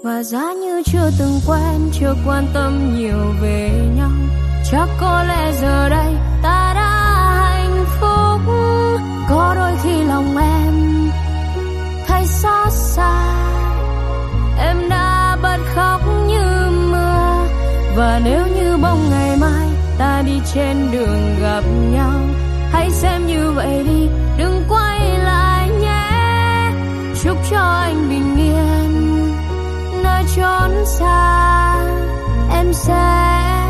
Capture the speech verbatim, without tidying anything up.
Và giá như chưa từng quen, chưa quan tâm nhiều về nhau, chắc có lẽ giờ đây ta đã hạnh phúc. Có đôi khi lòng em thấy xót xa, em đã bật khóc như mưa. Và nếu như bỗng ngày mai ta đi trên đường gặp nhau, hãy xem như vậy đi, đừng quay lại nhé. Chúc cho anh bình yên nơi chốn xa, em sẽ